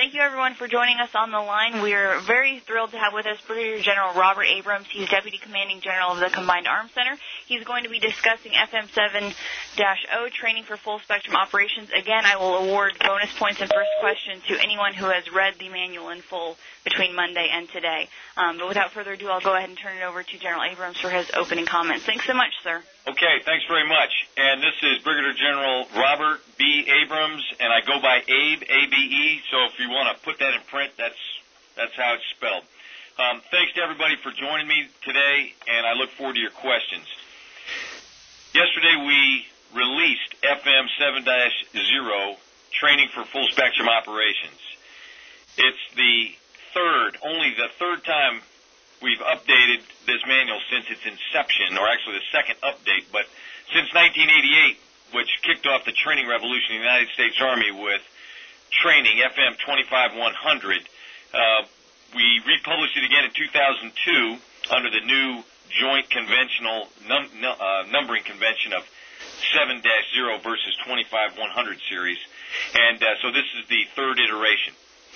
Thank you, everyone, for joining us on the line. We are very thrilled to have with us Brigadier General Robert Abrams. He's Deputy Commanding General of the Combined Arms Center. He's going to be discussing FM7-0 training for full-spectrum operations. Again, I will award bonus points and first question to anyone who has read the manual in full between Monday and today. But without further ado, I'll go ahead and turn it over to General Abrams for his opening comments. Thanks so much, sir. Okay, thanks very much. And this is Brigadier General Robert B. Abrams, and I go by Abe, A-B-E, so if you want to put that in print, that's how it's spelled. Thanks to everybody for joining me today, and I look forward to your questions. Yesterday we released FM 7-0 training for full spectrum operations. It's only the third time we've updated this manual since its inception, or actually the second update, but since 1988, which kicked off the training revolution in the United States Army with training FM 25-100. We republished it again in 2002 under the new Joint Conventional Numbering Convention of 7-0 versus 25-100 series, and so this is the third iteration.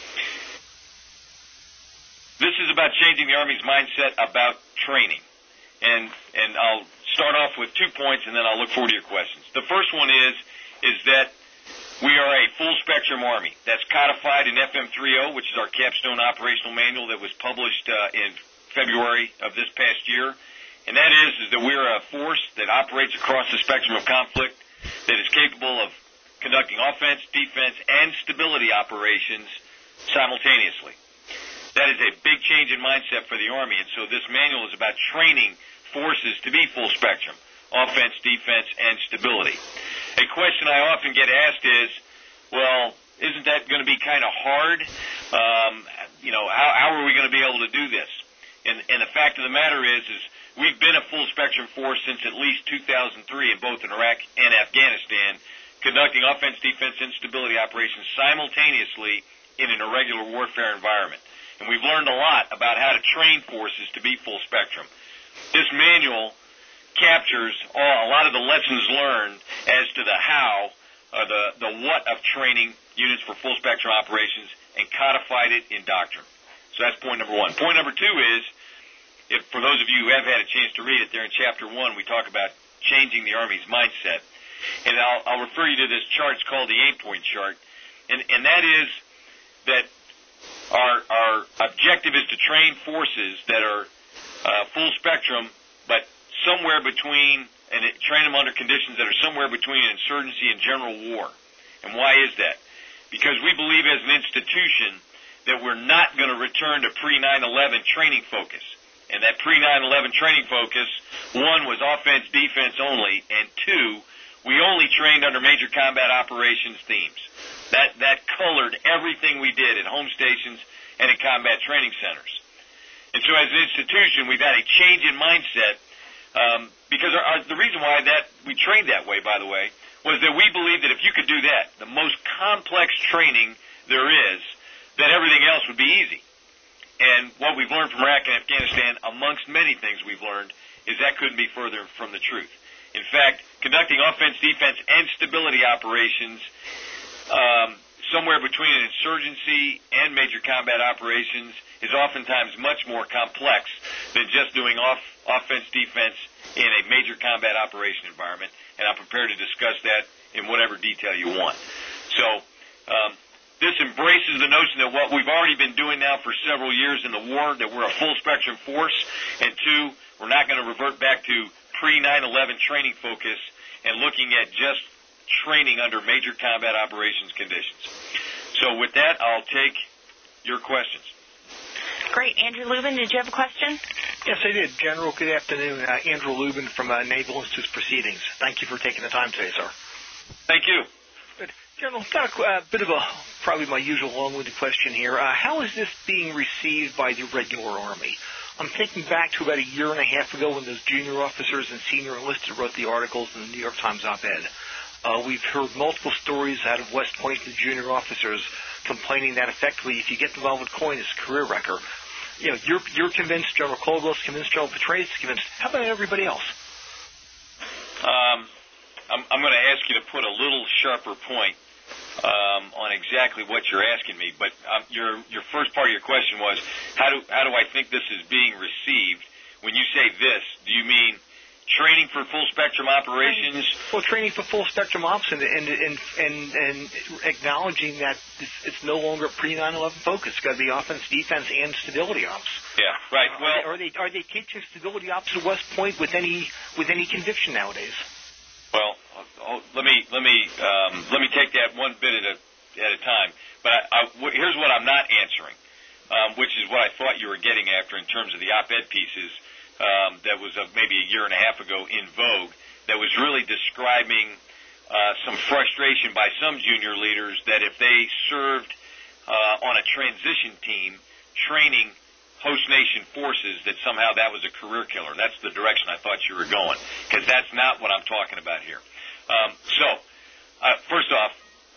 This is about changing the Army's mindset about training, and I'll start off with 2 points, and then I'll look forward to your questions. The first one is that we are a full-spectrum Army. That's codified in FM 3.0, which is our capstone operational manual that was published in February of this past year, and that is that we are a force that operates across the spectrum of conflict, that is capable of conducting offense, defense, and stability operations simultaneously. That is a big change in mindset for the Army, and so this manual is about training forces to be full spectrum, offense, defense, and stability. A question I often get asked is, well, isn't that going to be kind of hard? How are we going to be able to do this? And the fact of the matter is we've been a full spectrum force since at least 2003 in both Iraq and Afghanistan, conducting offense, defense, and stability operations simultaneously in an irregular warfare environment. And we've learned a lot about how to train forces to be full spectrum. This manual captures a lot of the lessons learned as to the how, the what of training units for full spectrum operations, and codified it in doctrine. So that's point number one. Point number two is, for those of you who have had a chance to read it, there in Chapter 1 we talk about changing the Army's mindset. And I'll refer you to this chart. It's called the aim-point chart. And that is that our objective is to train forces that are full spectrum, but somewhere between, and train them under conditions that are somewhere between insurgency and general war. And why is that? Because we believe as an institution that we're not going to return to pre-9/11 training focus. And that pre-9/11 training focus, one, was offense, defense only, and two, we only trained under major combat operations themes. That colored everything we did at home stations and in combat training centers. And so as an institution, we've had a change in mindset because the reason why we trained that way, by the way, was that we believed that if you could do that, the most complex training there is, that everything else would be easy. And what we've learned from Iraq and Afghanistan, amongst many things we've learned, is that couldn't be further from the truth. In fact, conducting offense, defense, and stability operations somewhere between an insurgency and major combat operations is oftentimes much more complex than just doing offense, defense in a major combat operation environment, and I'm prepared to discuss that in whatever detail you want. So this embraces the notion that what we've already been doing now for several years in the war, that we're a full-spectrum force, and two, we're not going to revert back to pre-9/11 training focus and looking at just training under major combat operations conditions. So with that, I'll take your questions. Great. Andrew Lubin, did you have a question? Yes, I did. General, good afternoon. Andrew Lubin from Naval Institute's Proceedings. Thank you for taking the time today, sir. Thank you. Good. General, got a bit of probably my usual long-winded question here. How is this being received by the regular Army? I'm thinking back to about a year and a half ago when those junior officers and senior enlisted wrote the articles in the New York Times op-ed. We've heard multiple stories out of West Point to junior officers complaining that effectively if you get involved with coin, it's a career wrecker. You know, you're convinced, General Caldwell's convinced, General Petraeus is convinced. How about everybody else? I'm going to ask you to put a little sharper point on exactly what you're asking me, but your first part of your question was how do I think this is being received? When you say this, do you mean training for full spectrum operations? Well, training for full spectrum ops and acknowledging that it's no longer pre-9/11 focus. It's got to be offense, defense, and stability ops. Yeah, right. Well, are they teaching stability ops at West Point with any conviction nowadays? Well, let me take that one bit at a time. But here's what I'm not answering, which is what I thought you were getting after in terms of the op-ed pieces that was maybe a year and a half ago in vogue. That was really describing some frustration by some junior leaders that if they served on a transition team training host nation forces, that somehow that was a career killer. That's the direction I thought you were going, because that's not what I'm talking about here. First off,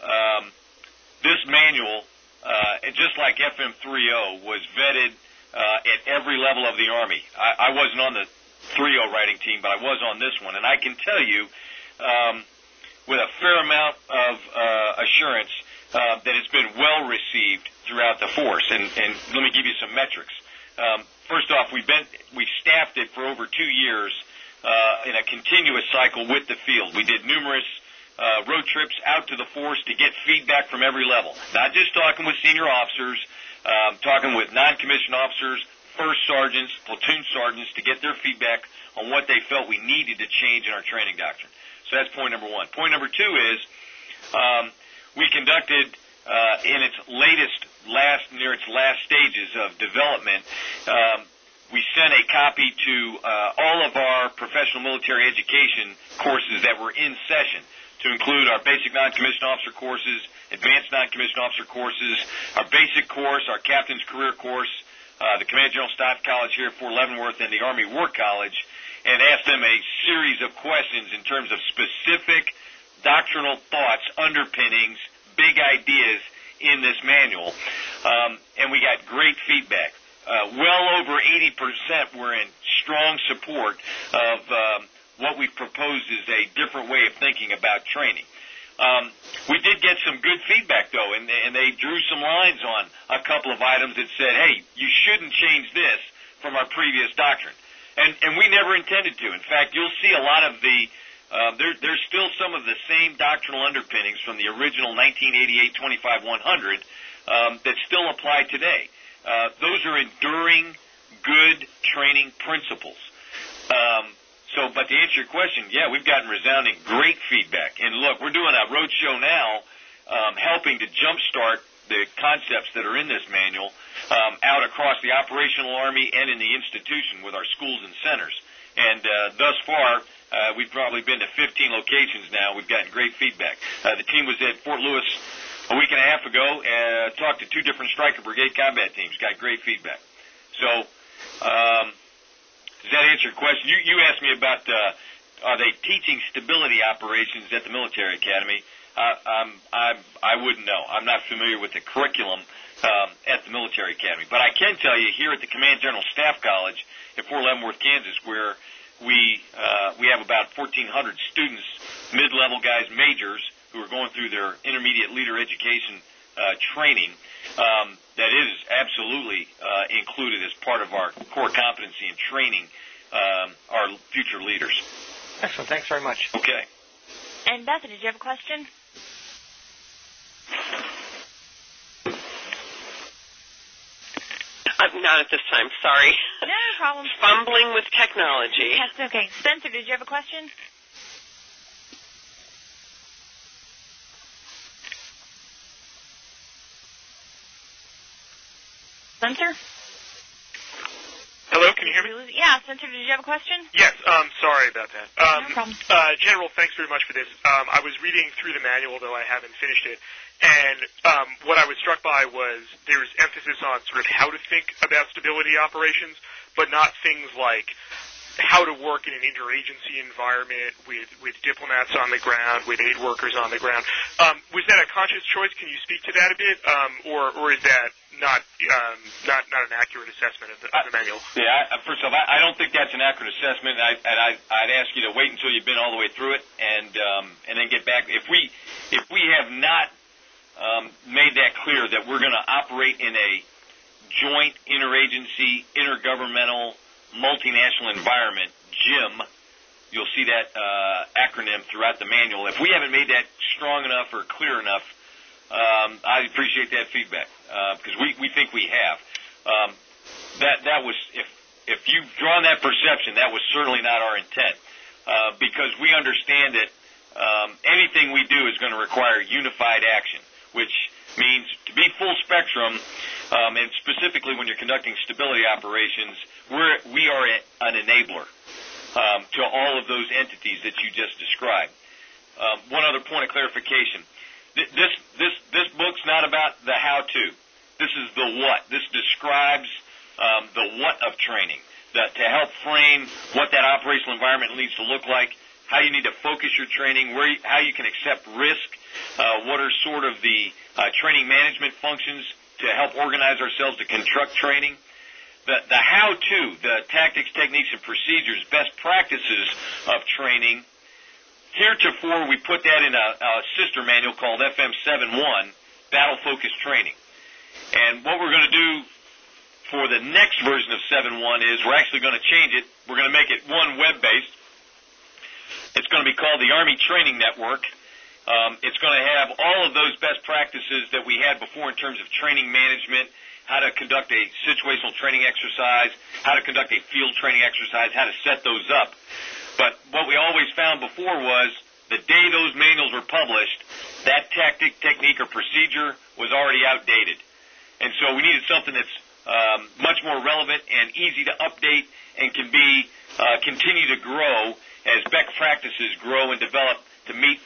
this manual, just like FM 3.0, was vetted at every level of the Army. I wasn't on the 3.0 writing team, but I was on this one, and I can tell you with a fair amount of assurance that it's been well received throughout the force. And let me give you some metrics. First off, we've staffed it for over 2 years in a continuous cycle with the field. We did numerous road trips out to the force to get feedback from every level. Not just talking with senior officers, talking with non-commissioned officers, first sergeants, platoon sergeants to get their feedback on what they felt we needed to change in our training doctrine. So that's point number one. Point number two is we conducted in its near its last stages of development, we sent a copy to all of our professional military education courses that were in session, to include our basic non-commissioned officer courses, advanced non-commissioned officer courses, our basic course, our captain's career course, the Command General Staff College here at Fort Leavenworth, and the Army War College, and asked them a series of questions in terms of specific doctrinal thoughts, underpinnings, big ideas in this manual, and we got great feedback. Well over 80% were in strong support of what we proposed is a different way of thinking about training. We did get some good feedback, though, and they drew some lines on a couple of items that said, hey, you shouldn't change this from our previous doctrine. And we never intended to. In fact, you'll see a lot of there's still some of the same doctrinal underpinnings from the original 1988 25-100 that still apply today. Those are enduring, good training principles. But to answer your question, yeah, we've gotten resounding great feedback. And look, we're doing a road show now, helping to jumpstart the concepts that are in this manual out across the operational Army and in the institution with our schools and centers. And thus far, we've probably been to 15 locations now. We've gotten great feedback. The team was at Fort Lewis a week and a half ago and talked to 2 different Stryker Brigade combat teams. Got great feedback. So, does that answer your question? You asked me about are they teaching stability operations at the military academy? I wouldn't know. I'm not familiar with the curriculum at the military academy. But I can tell you here at the Command General Staff College at Fort Leavenworth, Kansas, where we have about 1,400 students, mid-level guys, majors, who are going through their intermediate leader education training. That is absolutely included as part of our core competency in training our future leaders. Excellent. Thanks very much. Okay. And Bethany, did you have a question? Not at this time. Sorry. No problem. Fumbling with technology. That's okay. Spencer, did you have a question? Spencer? Hello, can you hear me? Yeah, Spencer, did you have a question? Yes, sorry about that. No problem. General, thanks very much for this. I was reading through the manual, though I haven't finished it, and what I was struck by was there's emphasis on sort of how to think about stability operations, but not things like how to work in an interagency environment with diplomats on the ground, with aid workers on the ground. Was that a conscious choice? Can you speak to that a bit, or is that not an accurate assessment of the manual? Yeah, first off, I don't think that's an accurate assessment. I'd ask you to wait until you've been all the way through it, and then get back. If we have not made that clear that we're going to operate in a joint interagency, intergovernmental, multinational environment, JIM. You'll see that acronym throughout the manual. If we haven't made that strong enough or clear enough, I appreciate that feedback because we think we have. That was if you've drawn that perception, that was certainly not our intent because we understand that anything we do is going to require unified action, which means to be full spectrum, and specifically when you're conducting stability operations, we are an enabler to all of those entities that you just described. One other point of clarification. This book's not about the how-to. This is the what. This describes the what of training, to help frame what that operational environment needs to look like, how you need to focus your training, how you can accept risk, what are sort of the training management functions to help organize ourselves to conduct training. The how-to, the tactics, techniques, and procedures, best practices of training. Heretofore, we put that in a sister manual called FM 7.1, Battle Focused Training. And what we're going to do for the next version of 7.1 is we're actually going to change it. We're going to make it one web-based. It's going to be called the Army Training Network. It's going to have all of those best practices that we had before in terms of training management, how to conduct a situational training exercise, how to conduct a field training exercise, how to set those up. But what we always found before was the day those manuals were published, that tactic, technique, or procedure was already outdated. And so we needed something that's much more relevant and easy to update and can be continue to grow as best practices grow and develop to meet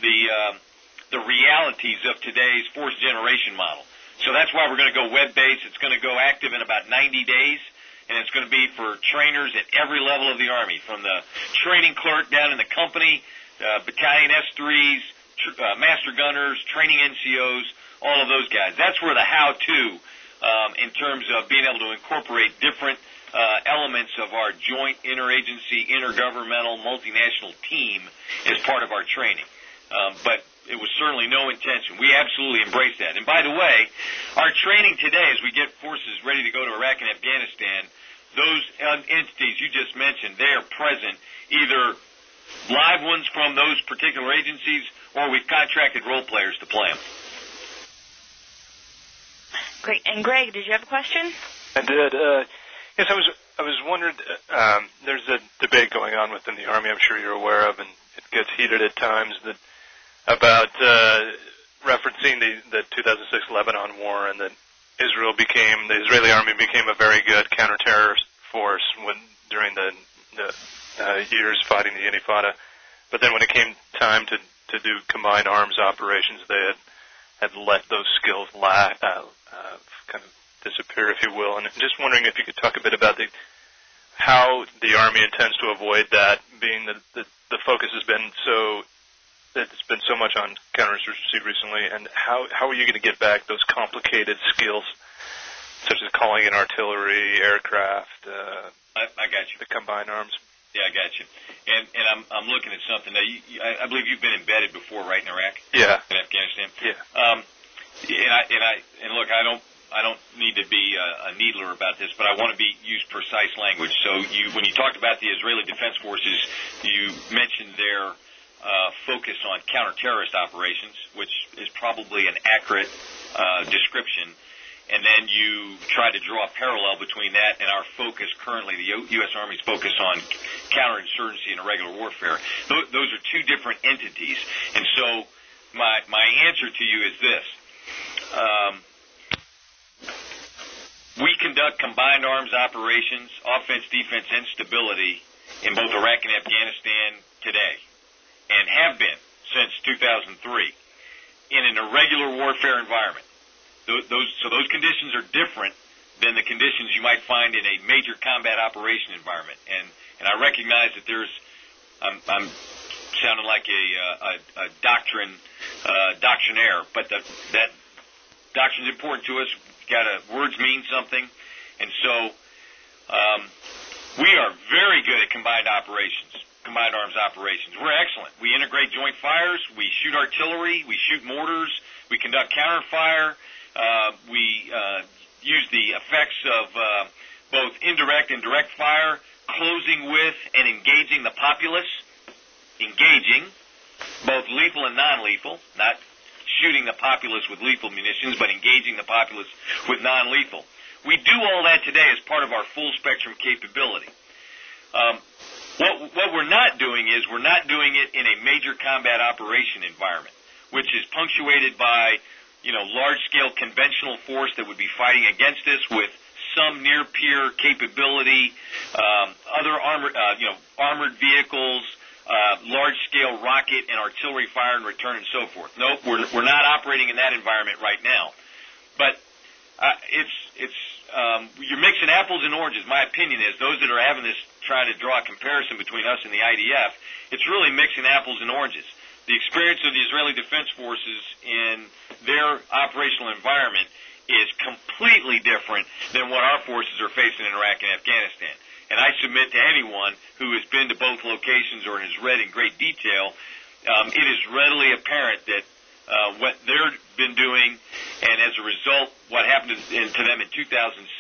the realities of today's fourth generation model. So that's why we're going to go web-based. It's going to go active in about 90 days, and it's going to be for trainers at every level of the Army, from the training clerk down in the company, battalion S3s, master gunners, training NCOs, all of those guys. That's where the how-to, in terms of being able to incorporate different elements of our joint interagency, intergovernmental, multinational team is part of our training. But it was certainly no intention. We absolutely embrace that. And by the way, our training today, as we get forces ready to go to Iraq and Afghanistan, those entities you just mentioned, they are present, either live ones from those particular agencies, or we've contracted role players to play them. Great. And Greg, did you have a question? I did. Yes, I was wondering, there's a debate going on within the Army I'm sure you're aware of, and it gets heated at times, about referencing the 2006 Lebanon War, and that the Israeli Army became a very good counter-terrorist force during the years fighting the Intifada. But then when it came time to do combined arms operations, they had let those skills kind of disappear, if you will. And I'm just wondering if you could talk a bit about how the Army intends to avoid that, being that the focus has been so much on counterinsurgency recently, and how are you going to get back those complicated skills, such as calling in artillery, aircraft, I got you. The combined arms? Yeah, I got you. And I'm looking at something. Now, I believe you've been embedded before, right, in Iraq? Yeah. In Afghanistan? Yeah. And look, I don't need to be a needler about this, but I want to use precise language. So when you talked about the Israeli Defense Forces, you mentioned their focus on counter-terrorist operations, which is probably an accurate description. And then you try to draw a parallel between that and our focus currently, the U.S. Army's focus on counterinsurgency and irregular warfare. Those are two different entities. And so my answer to you is this. We conduct combined arms operations, offense, defense, and stability in both Iraq and Afghanistan today, and have been since 2003, in an irregular warfare environment. Those conditions are different than the conditions you might find in a major combat operation environment. And I recognize that I'm sounding like a doctrinaire, but that doctrine is important to us. Words mean something. And so we are very good at combined arms operations. We're excellent. We integrate joint fires. We shoot artillery. We shoot mortars. We conduct counterfire. We use the effects of both indirect and direct fire, closing with and engaging the populace, engaging both lethal and non-lethal, not shooting the populace with lethal munitions, but engaging the populace with non-lethal. We do all that today as part of our full spectrum capability. What we're not doing is we're not doing it in a major combat operation environment, which is punctuated by, large-scale conventional force that would be fighting against us with some near-peer capability, other armored vehicles, large-scale rocket and artillery fire and return and so forth. Nope, we're not operating in that environment right now. But you're mixing apples and oranges. My opinion is those that are having this, trying to draw a comparison between us and the IDF, it's really mixing apples and oranges. The experience of the Israeli Defense Forces in their operational environment is completely different than what our forces are facing in Iraq and Afghanistan. And I submit to anyone who has been to both locations or has read in great detail, it is readily apparent that what they've been doing, and as a result, what happened to them in 2006,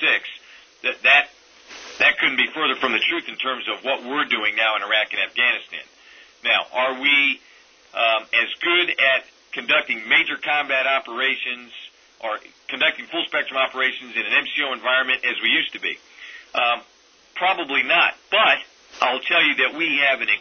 that couldn't be further from the truth in terms of what we're doing now in Iraq and Afghanistan. Now, are we as good at conducting major combat operations or conducting full-spectrum operations in an MCO environment as we used to be? Probably not. But I'll tell you that we have we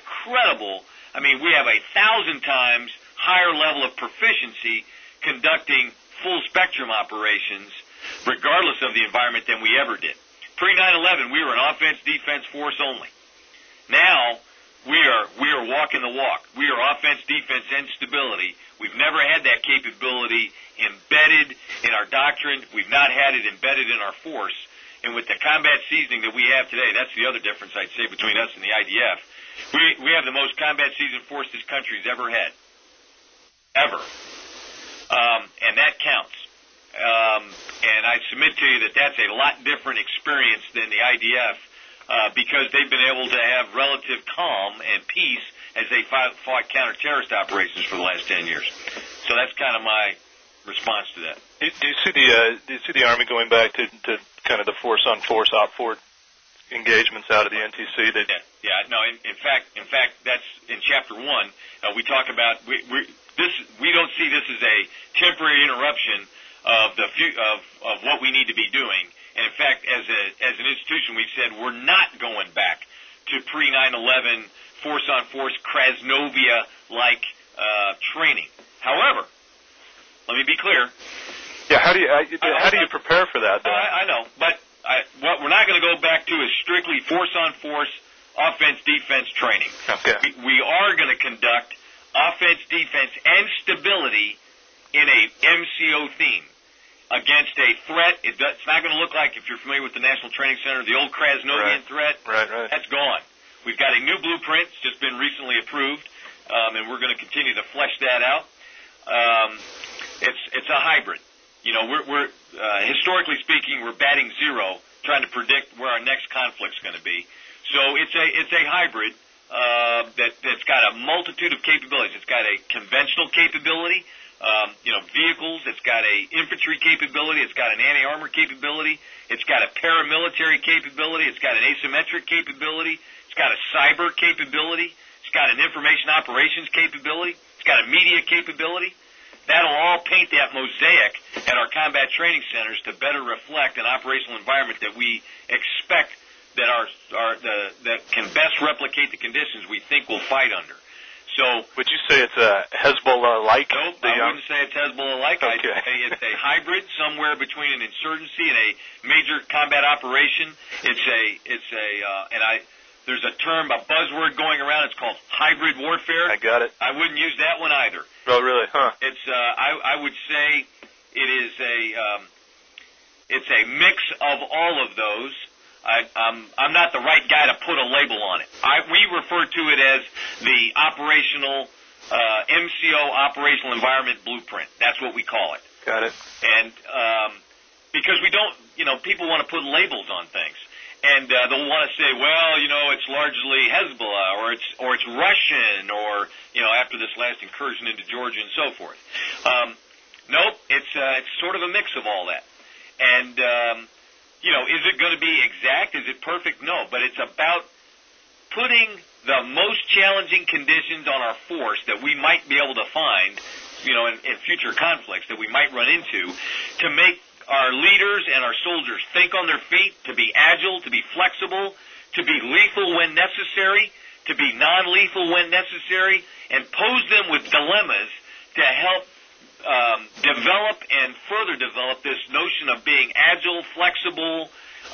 have 1,000 times higher level of proficiency conducting full-spectrum operations, regardless of the environment, than we ever did. Pre-9/11, we were an offense-defense force only. Now, we are walking the walk. We are offense, defense, and stability. We've never had that capability embedded in our doctrine. We've not had it embedded in our force. And with the combat seasoning that we have today, that's the other difference I'd say between us and the IDF. We have the most combat seasoned force this country's ever had. Ever. And that counts. And I submit to you that that's a lot different experience than the IDF because they've been able to have relative calm and peace as they fought counter-terrorist operations for the last 10 years. So that's kind of my response to that. Do you see the Army going back to kind of the force-on-force op-forward engagements out of the NTC? No. In fact, that's in Chapter 1. We talk about we don't see this as a temporary interruption of what we need to be doing. And in fact, as an institution, we've said we're not going back to pre-9/11 force-on-force Krasnovia-like training. However, let me be clear. Yeah, how do you prepare for that? I know, but what we're not going to go back to is strictly force-on-force offense-defense training. Okay. We are going to conduct offense, defense, and stability in a MCO theme against a threat. It's not going to look like, if you're familiar with the National Training Center, the old Krasnovian threat. Right. That's gone. We've got a new blueprint. It's just been recently approved, and we're going to continue to flesh that out. It's a hybrid. We're historically speaking, we're batting zero, trying to predict where our next conflict's going to be. So it's a hybrid that's got a multitude of capabilities. It's got a conventional capability, vehicles. It's got a infantry capability. It's got an anti-armor capability. It's got a paramilitary capability. It's got an asymmetric capability. It's got a cyber capability. It's got an information operations capability. It's got a media capability. That'll all paint that mosaic at our combat training centers to better reflect an operational environment that we expect that can best replicate the conditions we think we'll fight under. So, would you say it's a Hezbollah-like? Nope, I wouldn't say it's Hezbollah-like. Okay. I'd say it's a hybrid, somewhere between an insurgency and a major combat operation. There's a term, a buzzword going around. It's called hybrid warfare. I got it. I wouldn't use that one either. Oh, really? Huh. It's I would say it is it's a mix of all of those. I'm not the right guy to put a label on it. We refer to it as the operational MCO operational environment blueprint. That's what we call it. Got it. And because we don't, people want to put labels on things. And they'll want to say, well, it's largely Hezbollah, or it's Russian, or after this last incursion into Georgia and so forth. Nope, it's sort of a mix of all that. And, is it going to be exact? Is it perfect? No, but it's about putting the most challenging conditions on our force that we might be able to find, in future conflicts that we might run into, to make our leaders and our soldiers think on their feet, to be agile, to be flexible, to be lethal when necessary, to be non-lethal when necessary, and pose them with dilemmas to help develop and further develop this notion of being agile, flexible,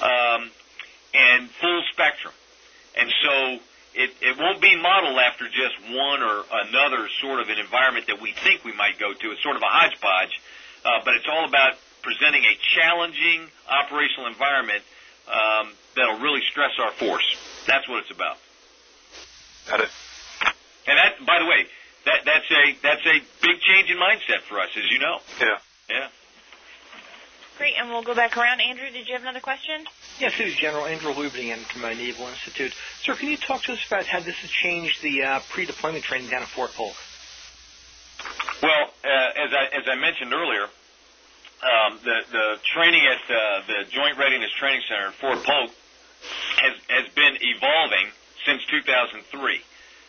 and full spectrum. And so it won't be modeled after just one or another sort of an environment that we think we might go to. It's sort of a hodgepodge, but it's all about presenting a challenging operational environment that'll really stress our force. That's what it's about. Got it. And that, by the way, that's a big change in mindset for us, as you know. Yeah. Great, and we'll go back around. Andrew, did you have another question? Yes, this is General Andrew Lubnian from Naval Institute. Sir, can you talk to us about how this has changed the pre-deployment training down at Fort Polk? Well, as I mentioned earlier, the training at the Joint Readiness Training Center at Fort Polk has been evolving since 2003.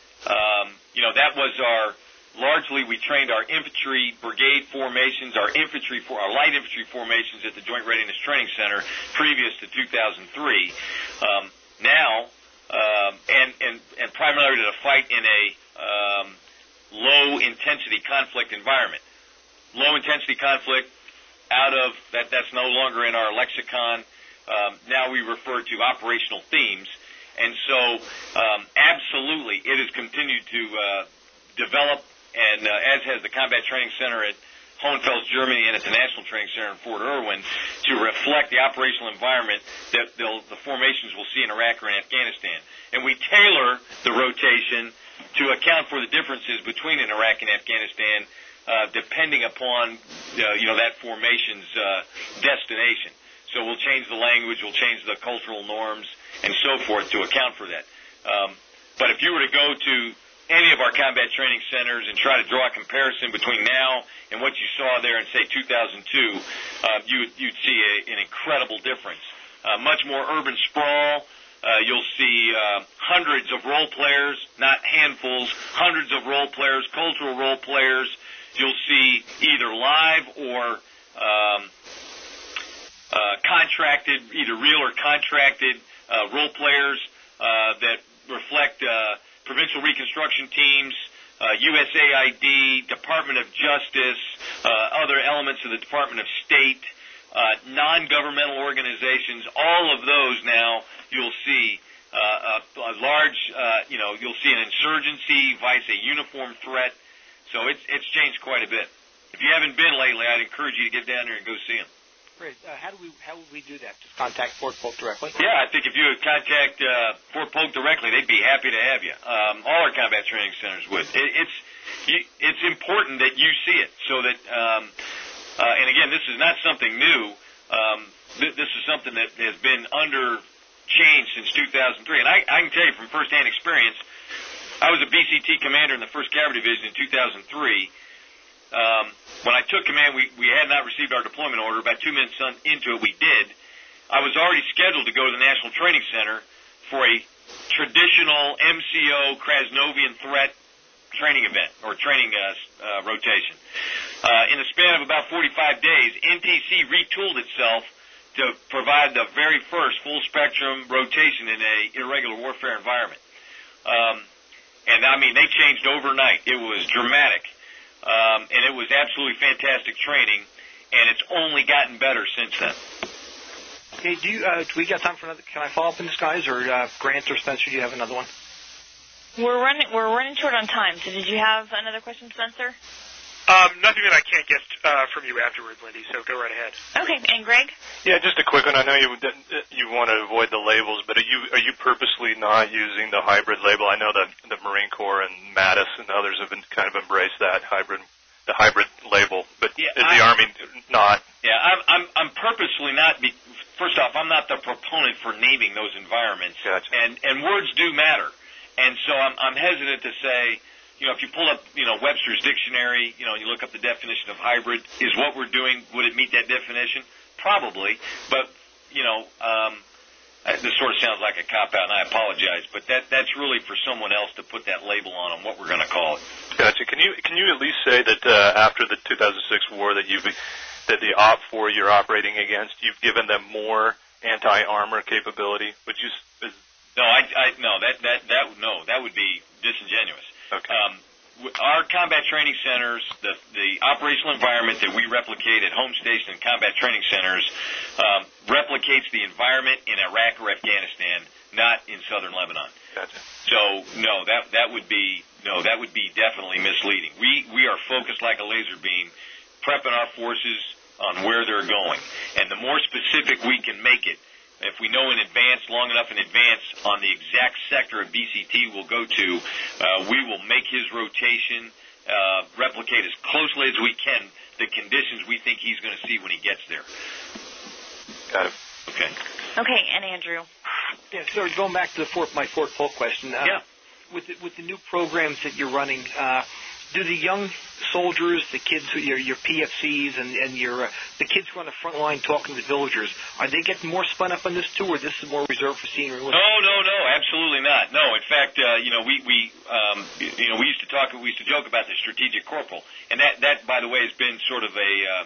That was largely we trained our infantry brigade formations, our light infantry formations at the Joint Readiness Training Center previous to 2003. Now, and primarily to fight in a low intensity conflict environment. Low intensity conflict that's no longer in our lexicon. Now we refer to operational themes. And so, absolutely, it has continued to develop, and as has the Combat Training Center at Hohenfels, Germany, and at the National Training Center in Fort Irwin, to reflect the operational environment that the formations will see in Iraq or in Afghanistan. And we tailor the rotation to account for the differences between in Iraq and Afghanistan, depending upon that formation's destination. So we'll change the language, we'll change the cultural norms, and so forth to account for that. But if you were to go to any of our combat training centers and try to draw a comparison between now and what you saw there in, say, 2002, you'd see an incredible difference. Much more urban sprawl. You'll see hundreds of role players, not handfuls, hundreds of role players, cultural role players. You'll see either live or contracted, either real or contracted role players that reflect provincial reconstruction teams, USAID, Department of Justice, other elements of the Department of State, non-governmental organizations. All of those now you'll see a large, you'll see an insurgency, vice a uniform threat. So it's changed quite a bit. If you haven't been lately, I'd encourage you to get down there and go see them. Great. How would we do that? Just contact Fort Polk directly? Yeah, I think if you would contact Fort Polk directly, they'd be happy to have you. All our combat training centers would. It's important that you see it so that, and again, this is not something new. This is something that has been under change since 2003. And I can tell you from firsthand experience, I was a BCT commander in the 1st Cavalry Division in 2003. When I took command, we had not received our deployment order. About 2 minutes into it, we did. I was already scheduled to go to the National Training Center for a traditional MCO Krasnovian threat training event or training rotation. In the span of about 45 days, NTC retooled itself to provide the very first full-spectrum rotation in a irregular warfare environment. And, I mean, they changed overnight. It was dramatic. And it was absolutely fantastic training, and it's only gotten better since then. Okay, do we got time for another? Can I follow up on this, guys, or Grant or Spencer? Do you have another one? We're running short on time. So did you have another question, Spencer? Nothing that I can't get from you afterwards, Lindy. So go right ahead. Okay, and Greg? Yeah, just a quick one. I know you want to avoid the labels, but are you purposely not using the hybrid label? I know the Marine Corps and Mattis and others have been kind of embraced the hybrid label, but is the Army not? Yeah, I'm purposely not. First off, I'm not the proponent for naming those environments, gotcha. and words do matter, and so I'm hesitant to say, if you pull up, Webster's dictionary, you look up the definition of hybrid, is what we're doing, would it meet that definition? Probably, but, this sort of sounds like a cop-out, and I apologize, but that's really for someone else to put that label on what we're going to call it. Gotcha. Can you at least say that after the 2006 war that the OPFOR you're operating against, you've given them more anti-armor capability? Would you? That would be disingenuous. Okay. Our combat training centers, the operational environment that we replicate at home station and combat training centers, replicates the environment in Iraq or Afghanistan, not in southern Lebanon. Gotcha. So that would be definitely misleading. We are focused like a laser beam, prepping our forces on where they're going, and the more specific we can make it, if we know in advance, long enough in advance, on the exact sector of BCT we'll go to, we will make his rotation replicate as closely as we can the conditions we think he's going to see when he gets there. Got it. Okay. Okay, and Andrew. Yeah, so going back to my Fort Polk question. With the new programs that you're running, do the young soldiers, the kids, your PFCs, and the kids who are on the front line talking to the villagers, are they getting more spun up on this too, or this is more reserved for senior? No, absolutely not. No, in fact, we used to joke about the strategic corporal, and that by the way has been sort of a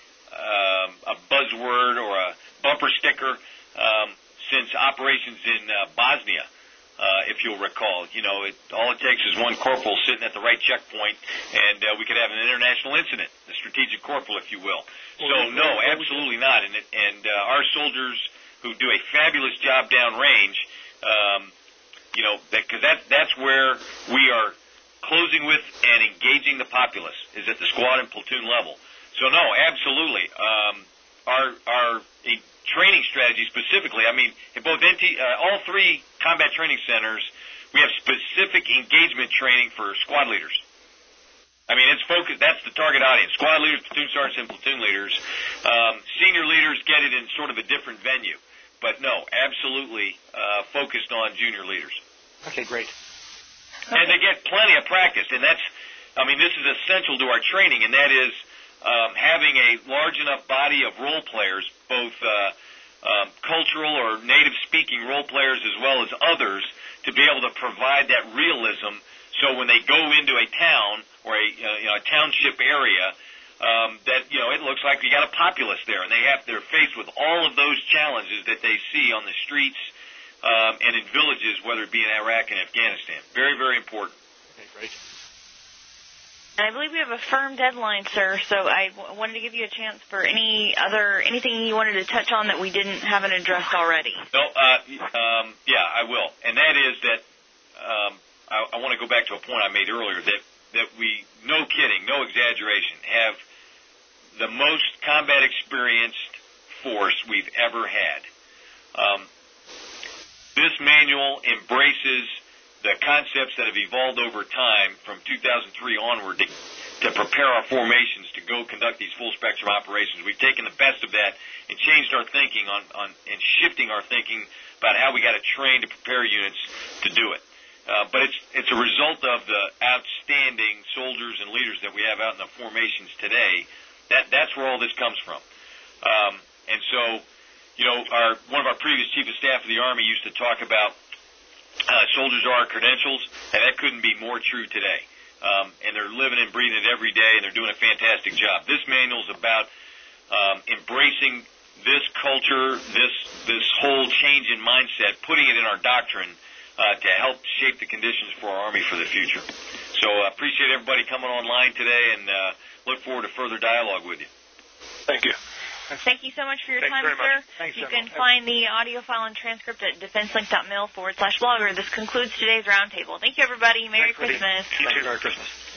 buzzword or a bumper sticker since operations in Bosnia. If you'll recall, all it takes is one corporal sitting at the right checkpoint, and we could have an international incident, the strategic corporal, if you will. So, no, absolutely not. And our soldiers who do a fabulous job downrange, because that's where we are closing with and engaging the populace, is at the squad and platoon level. So, no, absolutely. Our training strategy specifically, in both all three combat training centers, we have specific engagement training for squad leaders. It's focused, that's the target audience, squad leaders, platoon sergeants, and platoon leaders. Senior leaders get it in sort of a different venue. But no, absolutely focused on junior leaders. Okay, great. And they get plenty of practice, and this is essential to our training, and that is having a large enough body of role players, both cultural or native-speaking role players as well as others, to be able to provide that realism. So when they go into a town or a township area, that it looks like we got a populace there, and they're faced with all of those challenges that they see on the streets and in villages, whether it be in Iraq and Afghanistan. Very, very important. Okay, great. And I believe we have a firm deadline, sir, so I wanted to give you a chance for anything you wanted to touch on that we didn't haven't addressed already. No, yeah, I will. And that is that I want to go back to a point I made earlier, that we, no kidding, no exaggeration, have the most combat experienced force we've ever had. This manual embraces the concepts that have evolved over time from 2003 onward to prepare our formations to go conduct these full spectrum operations. We've taken the best of that and changed our thinking and shifting our thinking about how we got to train to prepare units to do it. But it's a result of the outstanding soldiers and leaders that we have out in the formations today. That's where all this comes from. And so, one of our previous chief of staff of the Army used to talk about soldiers are our credentials, and that couldn't be more true today. And they're living and breathing it every day, and they're doing a fantastic job. This manual is about embracing this culture, this whole change in mindset, putting it in our doctrine to help shape the conditions for our Army for the future. So I appreciate everybody coming online today, and look forward to further dialogue with you. Thank you. Thank you so much for your time, sir. Thanks, you can find the audio file and transcript at defenselink.mil/blogger. This concludes today's roundtable. Thank you, everybody. Merry Christmas. You too. Merry Christmas.